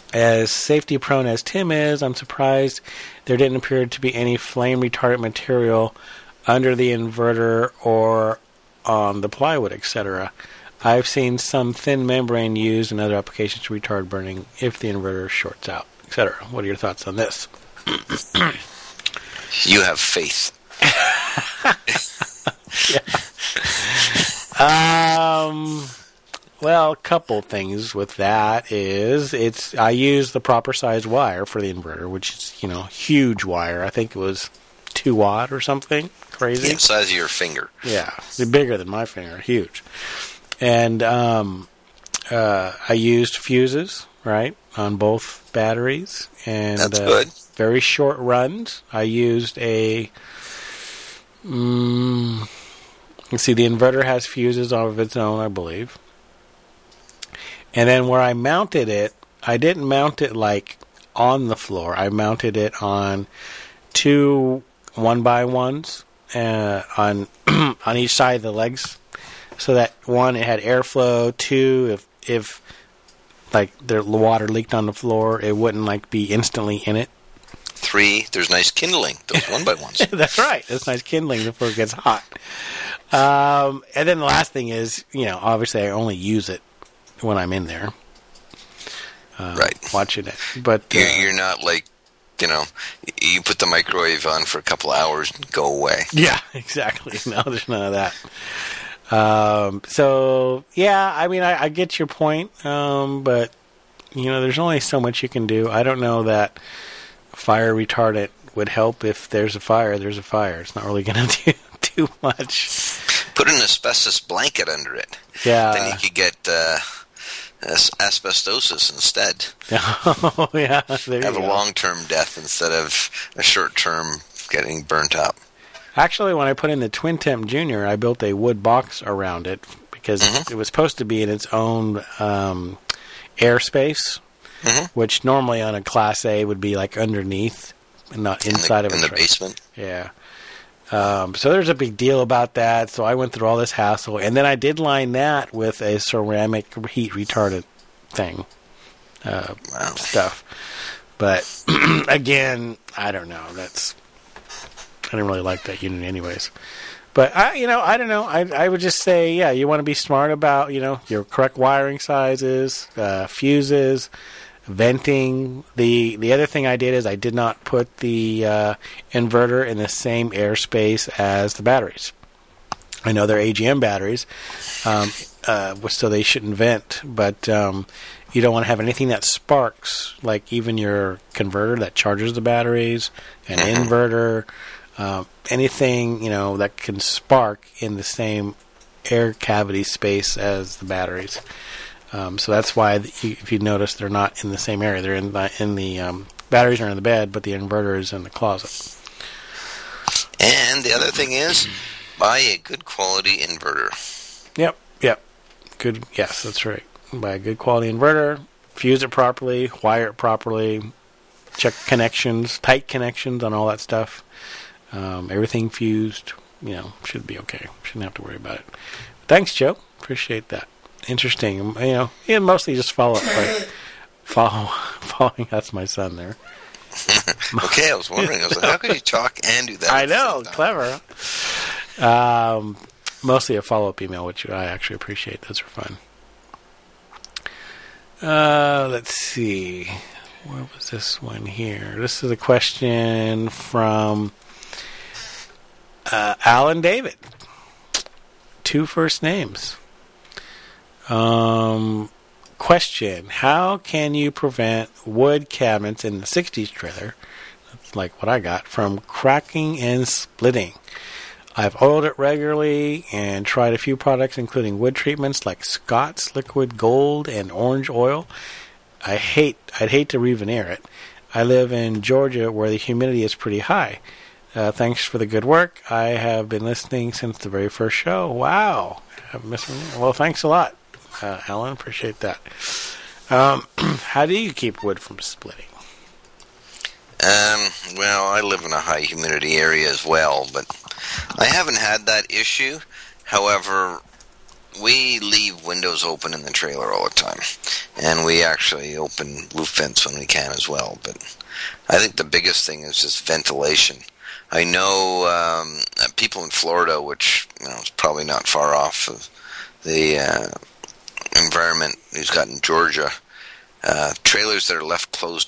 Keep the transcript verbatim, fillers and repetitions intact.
as safety prone as Tim is, I'm surprised there didn't appear to be any flame retardant material under the inverter or on the plywood, et cetera. I've seen some thin membrane used in other applications to retard burning if the inverter shorts out, et cetera. What are your thoughts on this? You have faith. yeah. Um. Well, a couple things with that is it's I use the proper size wire for the inverter, which is, you know, huge wire. I think it was two watt or something crazy. Yeah, the size of your finger. Yeah, it's bigger than my finger, huge. And um, uh, I used fuses, right, on both batteries. And that's uh, good. Very short runs. I used a. Um, let's see, the inverter has fuses of its own, I believe. And then where I mounted it, I didn't mount it like on the floor. I mounted it on two one by ones uh, on on each side of the legs, so that one, it had airflow. Two, if if like the water leaked on the floor, it wouldn't like be instantly in it. Three, there's nice kindling. Those one by ones. That's right. It's nice kindling before it gets hot. Um, and then the last thing is, you know, obviously I only use it when I'm in there, uh, right, watching it. But uh, you're, you're not like, you know, you put the microwave on for a couple hours and go away. Yeah, exactly. No, there's none of that. Um, so yeah, I mean, I, I get your point, um, but you know, there's only so much you can do. I don't know that fire retardant would help. If there's a fire, there's a fire. It's not really going to do too much. Put an asbestos blanket under it. Yeah. Then you could get uh, as- asbestosis instead. Oh, yeah. There Have you a go. long-term death instead of a short-term getting burnt up. Actually, when I put in the Twin Temp Junior, I built a wood box around it because mm-hmm. it was supposed to be in its own um, airspace, mm-hmm. which normally on a Class A would be like underneath and not inside in the, of a in the truck. basement. Yeah. Um, so there's a big deal about that. So I went through all this hassle, and then I did line that with a ceramic heat retardant thing, uh, wow. stuff. But again, I don't know. That's I didn't really like that unit, anyways. But I, you know, I don't know. I I would just say, yeah, you want to be smart about, you know, your correct wiring sizes, uh, fuses, venting. The the other thing I did is I did not put the uh, inverter in the same airspace as the batteries. I know they're A G M batteries, um, uh, so they shouldn't vent, but um, you don't want to have anything that sparks, like even your converter that charges the batteries, an inverter, uh, anything, you know, that can spark in the same air cavity space as the batteries. Um, so that's why, the, if you notice, they're not in the same area. They're in the, in the um, batteries are in the bed, but the inverter is in the closet. And the other thing is, buy a good quality inverter. Yep, yep. Good. Yes, that's right. Buy a good quality inverter, fuse it properly, wire it properly, check connections, tight connections on all that stuff. Um, everything fused, you know, should be okay. Shouldn't have to worry about it. Thanks, Joe. Appreciate that. Interesting. You know, yeah, mostly just follow up, like follow, following. That's my son there. Okay, I was wondering. I was like, how could you talk and do that? I know, clever. Um, mostly a follow up email, which I actually appreciate. Those are fun. Uh, let's see. Where was this one here? This is a question from uh, Alan David. Two first names. Um, question: how can you prevent wood cabinets in the sixties trailer, that's like what I got, from cracking and splitting? I've oiled it regularly and tried a few products, including wood treatments like Scott's Liquid Gold and Orange Oil. I hate, I'd hate to re-veneer it. I live in Georgia where the humidity is pretty high. Uh, thanks for the good work. I have been listening since the very first show. Wow. Well, thanks a lot. Uh, Alan, appreciate that. Um, how do you keep wood from splitting? Um, well, I live in a high humidity area as well, but I haven't had that issue. However, we leave windows open in the trailer all the time, and we actually open roof vents when we can as well. But I think the biggest thing is just ventilation. I know um, people in Florida, which you know is probably not far off of the uh, environment we've got in Georgia. Uh, trailers that are left closed